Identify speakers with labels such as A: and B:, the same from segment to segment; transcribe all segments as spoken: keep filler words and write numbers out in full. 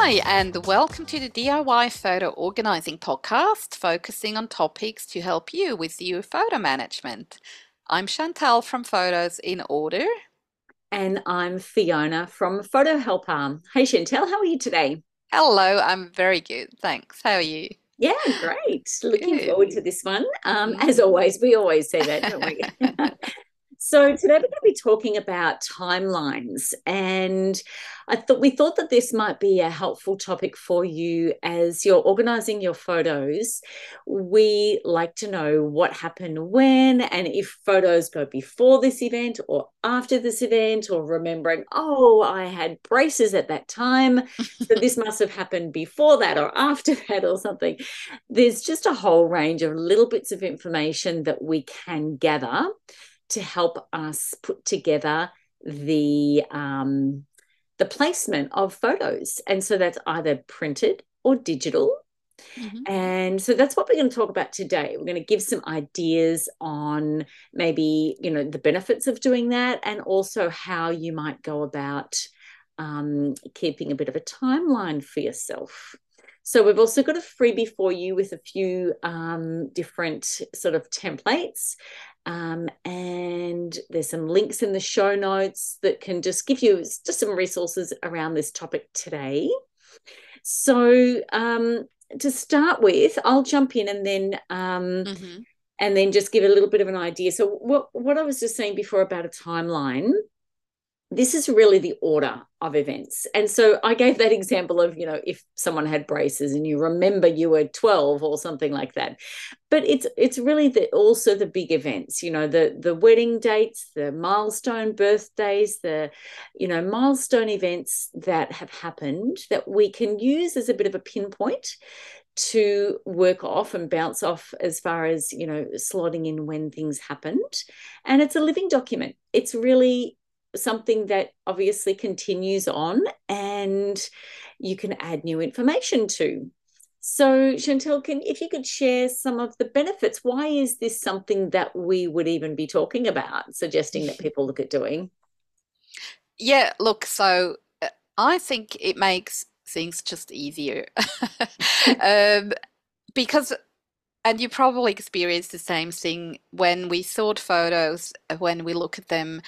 A: Hi, and welcome to the D I Y Photo Organizing Podcast, focusing on topics to help you with your photo management. I'm Chantal from Photos in Order.
B: And I'm Fiona from Photo Helper. Hey, Chantel, how are you today?
A: Hello, I'm very good, thanks. How are you?
B: Yeah, great. Looking
A: Good.
B: forward to this one. Um, as
A: Mm.
B: always, we always say that, don't we? So today we're going to be talking about timelines, and I thought we thought that this might be a helpful topic for you as you're organizing your photos. We like to know what happened when, and if photos go before this event or after this event, or remembering, oh, I had braces at that time, so this must have happened before that or after that or something. There's just a whole range of little bits of information that we can gather to help us put together the um, the placement of photos. And so that's either printed or digital.
A: Mhm.
B: And so that's what we're going to talk about today. We're going to give some ideas on maybe, you know, the benefits of doing that, and also how you might go about um, keeping a bit of a timeline for yourself. So we've also got a freebie for you with a few um, different sort of templates. Um, and there's some links in the show notes that can just give you just some resources around this topic today. So um, to start with, I'll jump in and then um,
A: Mhm.
B: and then just give a little bit of an idea. So what what I was just saying before about a timeline, this is really the order of events. And so I gave that example of, you know, if someone had braces and you remember you were twelve or something like that. But it's it's really the also the big events, you know, the the wedding dates, the milestone birthdays, the, you know, milestone events that have happened that we can use as a bit of a pinpoint to work off and bounce off as far as, you know, slotting in when things happened. And it's a living document. It's really something that obviously continues on, and you can add new information to. So, Chantel, can if you could share some of the benefits, why is this something that we would even be talking about, suggesting that people look at doing?
A: Yeah, look, so uh, I think it makes things just easier. Um, because, and you probably experienced the same thing when we sort photos, uh, when we look at them.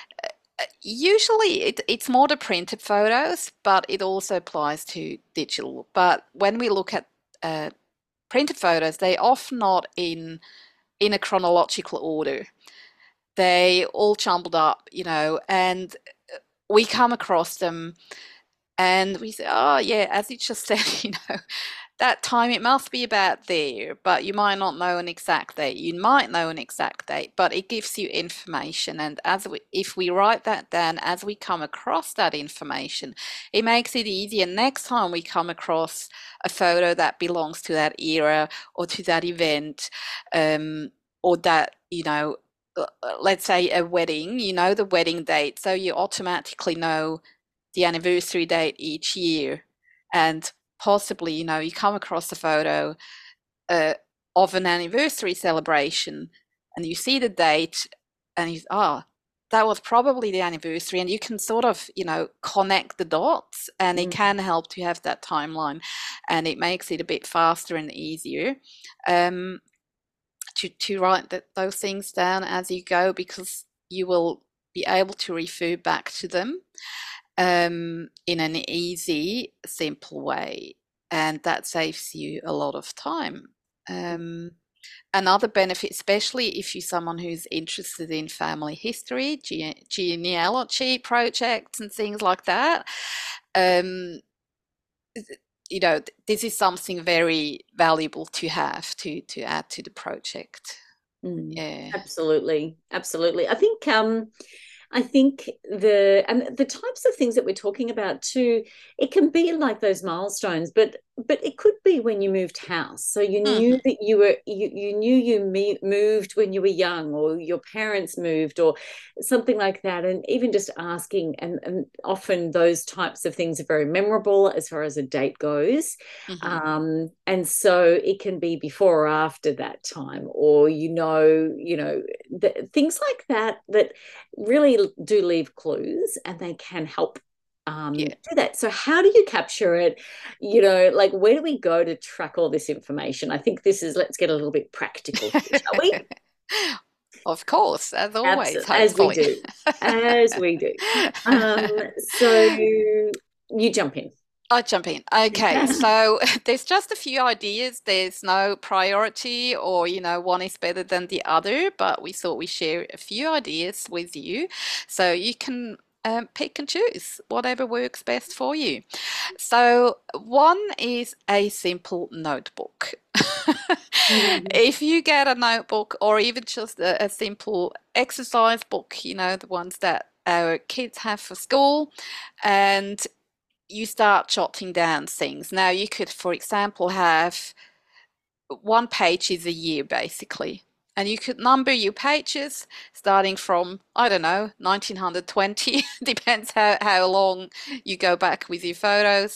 A: Usually it, it's more the printed photos, but it also applies to digital. But when we look at uh, printed photos, they often not in in a chronological order. They all jumbled up, you know, and we come across them and we say, oh yeah, as you just said, you know, that time it must be about there, but you might not know an exact date. You might know an exact date, but it gives you information. And as we, if we write that down as we come across that information, it makes it easier next time we come across a photo that belongs to that era or to that event, um, or that, you know, uh, uh, let's say a wedding, you know, the wedding date. So you automatically know the anniversary date each year. And possibly, you know, you come across a photo uh, of an anniversary celebration and you see the date and you, oh, that was probably the anniversary. And you can sort of, you know, connect the dots, and it
B: Mm.
A: can help to have that timeline, and it makes it a bit faster and easier um, to, to write that, those things down as you go, because you will be able to refer back to them um, in an easy, simple way. And that saves you a lot of time. Um, another benefit, especially if you're someone who's interested in family history, gene- genealogy projects, and things like that, um, you know, this is something very valuable to have to to add to the project.
B: Mm.
A: Yeah.
B: Absolutely, absolutely. I think um, I think the and the types of things that we're talking about too, it can be like those milestones, but but it could be when you moved house. So you knew
A: Hmm.
B: that you were you you knew you me, moved when you were young, or your parents moved, or something like that. And even just asking, and, and often those types of things are very memorable as far as a date goes.
A: Hmm.
B: Um, and so it can be before or after that time, or you know, you know, the, things like that that really do leave clues, and they can help um,
A: Yeah.
B: do that. So how do you capture it? You know, like where do we go to track all this information? I think this is, let's get a little bit practical here, shall we?
A: Of course, as always,
B: Absolutely, as we
A: hopefully.
B: do, as we do. Um, so you jump in.
A: I'll jump in. Okay, so there's just a few ideas. There's no priority or, you know, one is better than the other, but we thought we share a few ideas with you so you can um, pick and choose whatever works best for you. So, one is a simple notebook.
B: Mhm.
A: If you get a notebook or even just a, a simple exercise book, you know, the ones that our kids have for school, and you start jotting down things. Now, you could, for example, have one page is a year basically, and you could number your pages starting from, I don't know, nineteen twenty, depends how, how long you go back with your photos.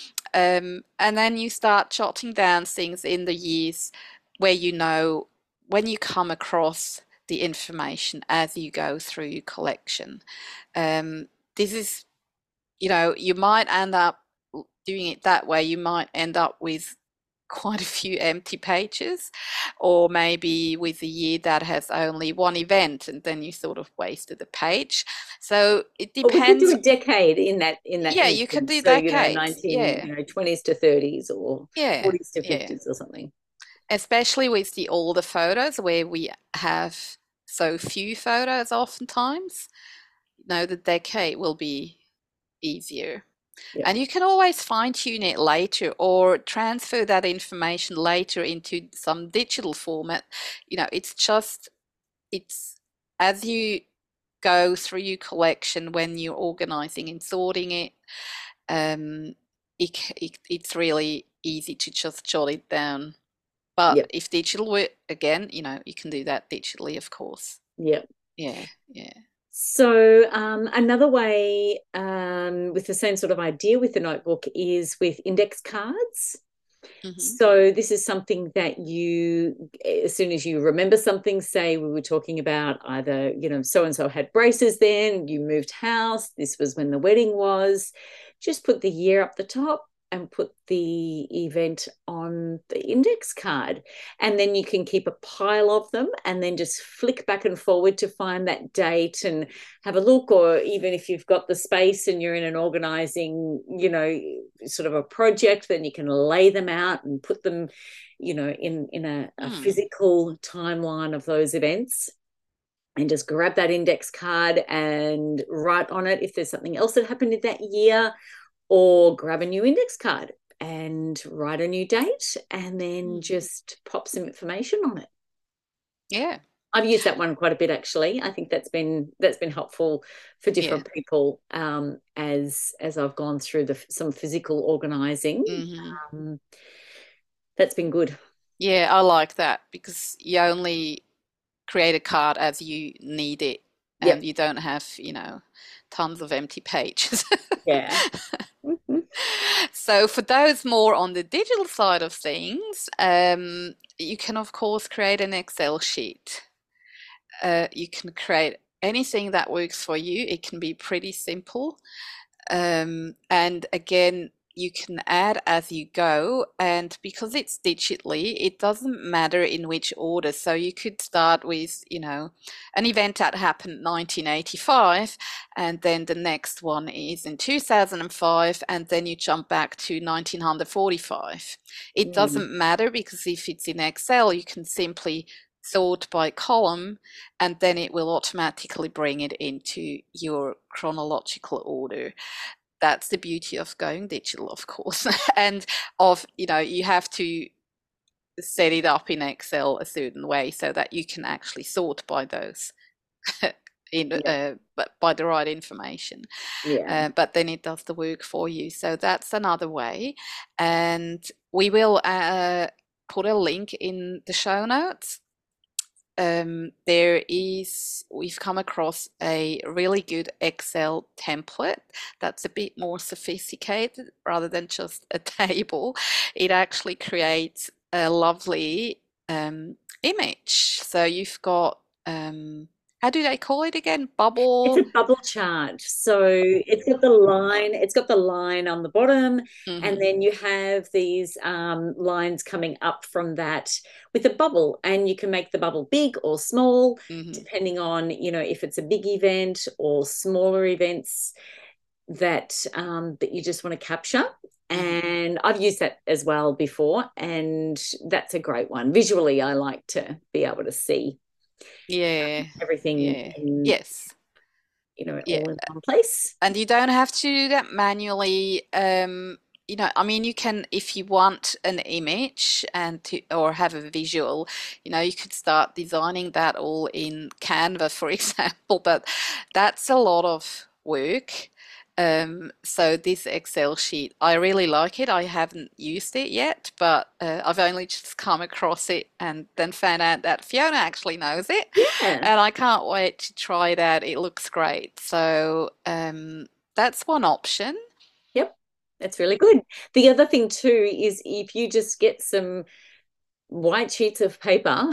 A: Um, and then you start jotting down things in the years where you know when you come across the information as you go through your collection. Um, this is, you know, you might end up doing it that way. You might end up with quite a few empty pages, or maybe with a year that has only one event and then you sort of wasted a page. So it
B: Or we could do
A: depends.
B: a decade in that in that
A: Yeah, you can
B: instance.
A: do
B: So, you know,
A: decades.
B: nineteen,
A: Yeah,
B: you know, twenties to thirties or
A: yeah,
B: forties to
A: yeah.
B: fifties or something.
A: Especially with the older photos where we have so few photos oftentimes. You know, the decade will be easier.
B: Yeah.
A: And you can always fine tune it later or transfer that information later into some digital format. You know, it's just, it's as you go through your collection when you're organizing and sorting it, um, it, it, it's really easy to just jot it down. But
B: Yep.
A: if digital were, again, you know, you can do that digitally, of course.
B: Yep.
A: Yeah, yeah.
B: So, um, another way um, with the same sort of idea with the notebook is with index cards.
A: Hmm.
B: So, this is something that you, as soon as you remember something, say we were talking about either, you know, so and so had braces then, you moved house, this was when the wedding was, just put the year up the top and put the event on the index card. And then you can keep a pile of them and then just flick back and forward to find that date and have a look. Or even if you've got the space and you're in an organizing, you know, sort of a project, then you can lay them out and put them, you know, in, in a, a
A: Hmm.
B: physical timeline of those events. And just grab that index card and write on it if there's something else that happened in that year, or grab a new index card and write a new date and then
A: Hmm.
B: just pop some information on it.
A: Yeah,
B: I've used that one quite a bit actually. I think that's been that's been helpful for
A: yeah.
B: different people um, as as I've gone through the some physical organizing.
A: Hmm.
B: Um, that's been good.
A: Yeah, I like that because you only create a card as you need it and
B: Yep.
A: you don't have, you know, tons of empty pages.
B: Yeah. Mhm.
A: So for those more on the digital side of things, um, you can of course create an Excel sheet. Uh, you can create anything that works for you. It can be pretty simple. Um, and again, you can add as you go. And because it's digitally, it doesn't matter in which order. So you could start with, you know, an event that happened nineteen eighty-five, and then the next one is in two thousand five, and then you jump back to nineteen forty-five. It
B: Mm,
A: doesn't matter because if it's in Excel, you can simply sort by column and then it will automatically bring it into your chronological order. That's the beauty of going digital, of course. And of, you know, you have to set it up in Excel a certain way so that you can actually sort by those in
B: yeah.
A: uh, but by the right information.
B: Yeah.
A: Uh, but then it does the work for you. So that's another way. And we will uh, put a link in the show notes. Um, there is, we've come across a really good Excel template that's a bit more sophisticated rather than just a table. It actually creates a lovely um, image. So you've got um, how do they call it again?
B: It's a
A: Bubble.
B: bubble chart. So it's got the line, it's got the line on the bottom, and
A: Hmm.
B: then you have these um, lines coming up from that with a bubble, and you can make the bubble big or small,
A: Hmm.
B: depending on, you know, if it's a big event or smaller events that um, that you just want to capture.
A: Hmm.
B: And I've used that as well before, and that's a great one. Visually, I like to be able to see
A: Yeah.
B: everything
A: Yeah.
B: in,
A: Yes.
B: you know,
A: Yeah.
B: all in one place.
A: And you don't have to do that manually. Um, you know, I mean, you can, if you want an image and to, or have a visual, you know, you could start designing that all in Canva, for example, but that's a lot of work. Um, so this Excel sheet, I really like it. I haven't used it yet, but uh, I've only just come across it and then found out that Fiona actually knows it,
B: Yeah.
A: and I can't wait to try it out. It looks great. So um, that's one option.
B: Yep. That's really good. The other thing too is if you just get some white sheets of paper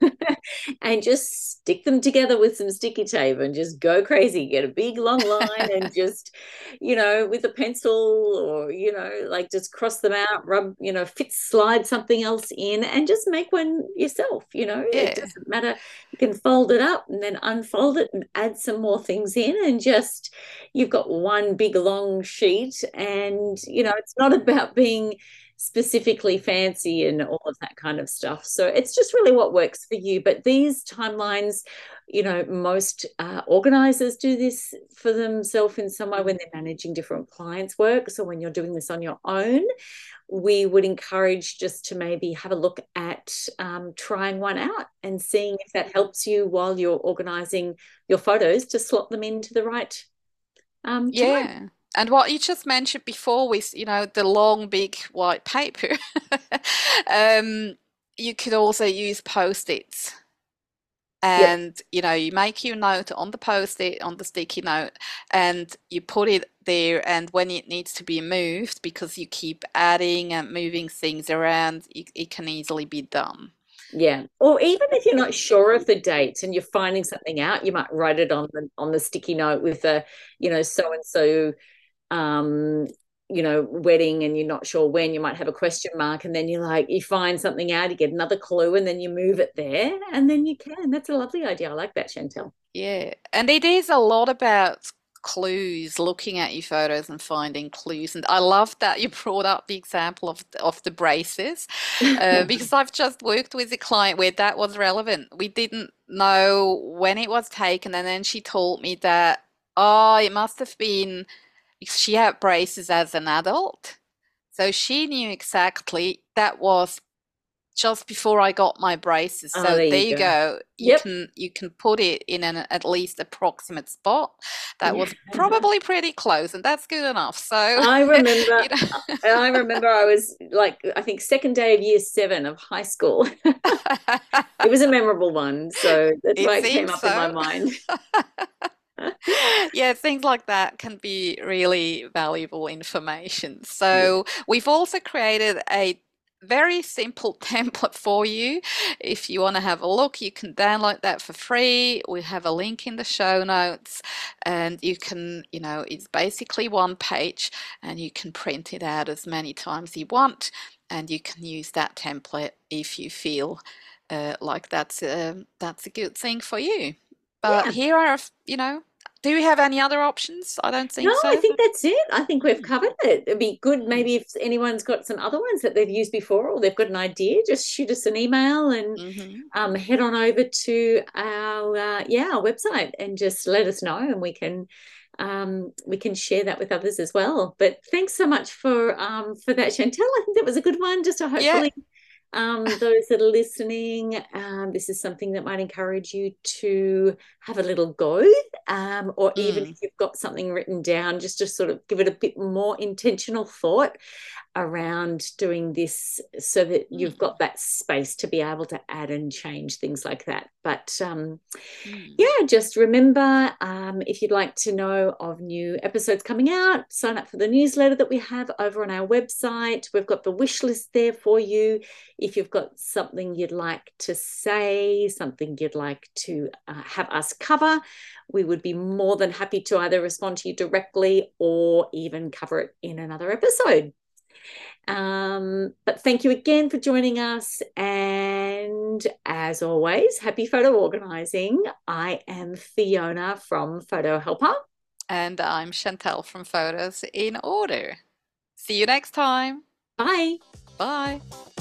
B: and just stick them together with some sticky tape and just go crazy. Get a big long line and just, you know, with a pencil or, you know, like just cross them out, rub, you know, fit, slide something else in and just make one yourself. You know, it
A: Yeah,
B: doesn't matter. You can fold it up and then unfold it and add some more things in and just, you've got one big long sheet. And, you know, it's not about being specifically fancy and all of that kind of stuff. So it's just really what works for you. But these timelines, you know, most uh, organizers do this for themselves in some way when they're managing different clients' work. So when you're doing this on your own, we would encourage just to maybe have a look at um, trying one out and seeing if that helps you while you're organizing your photos to slot them into the right um, time.
A: yeah. And what you just mentioned before with, you know, the long, big white paper, um, you could also use post-its.
B: Yep.
A: And you know, you make your note on the post-it, on the sticky note, and you put it there, and when it needs to be moved, because you keep adding and moving things around, it, it can easily be done.
B: Yeah. Or even if you're not sure of the dates and you're finding something out, you might write it on the on the sticky note with a, you know, so and so um, you know, wedding and you're not sure when, you might have a question mark, and then you like you find something out, you get another clue, and then you move it there, and then you can. That's a lovely idea. I like that, Chantel.
A: Yeah, and it is a lot about clues, looking at your photos and finding clues. And I love that you brought up the example of of the braces, uh, because I've just worked with a client where that was relevant. We didn't know when it was taken, and then she told me that, oh, it must have been because she had braces as an adult. So she knew exactly that was just before I got my braces.
B: Oh,
A: So
B: there
A: there
B: you
A: you
B: go.
A: go. You
B: Yep.
A: can you can put it in an at least approximate spot. That
B: Yeah.
A: was probably pretty close, and that's good enough. So,
B: I remember
A: you know.
B: I remember I was like I think second day of year seven of high school. It was a memorable one, so that's
A: It
B: why it came
A: seems
B: up in my
A: so.
B: mind.
A: Yeah, things like that can be really valuable information.
B: Yeah.
A: So we've also created a very simple template for you. If you want to have a look, you can download that for free. We have a link in the show notes, and you can, you know, it's basically one page, and you can print it out as many times you want, and you can use that template if you feel uh, like that's a, that's a good thing for you. But
B: Yeah.
A: here are, you know, do we have any other options? I don't
B: No,
A: think
B: I
A: so.
B: think that's it. I think we've
A: Mm,
B: covered it. It'd be good
A: mm,
B: maybe if anyone's got some other ones that they've used before or they've got an idea, just shoot us an email and
A: mhm.
B: um, head on over to our uh, yeah our website and just let us know, and we can um, we can share that with others as well. But thanks so much for um, for that, Chantel. I think that was a good one. Just to
A: Yeah.
B: hopefully um, those that are listening, um, this is something that might encourage you to have a little go, um, or even if
A: Mm,
B: you've got something written down, just to sort of give it a bit more intentional thought. around doing this so that
A: Mm.
B: you've got that space to be able to add and change things like that. But um,
A: Mm.
B: yeah, just remember, um, if you'd like to know of new episodes coming out, sign up for the newsletter that we have over on our website. We've got the wish list there for you. If you've got something you'd like to say, something you'd like to uh, have us cover, we would be more than happy to either respond to you directly or even cover it in another episode. Um, but thank you again for joining us. And as always, happy photo organising. I am Fiona from Photo Helper.
A: And I'm Chantel from Photos in Order. See you next time.
B: Bye.
A: Bye.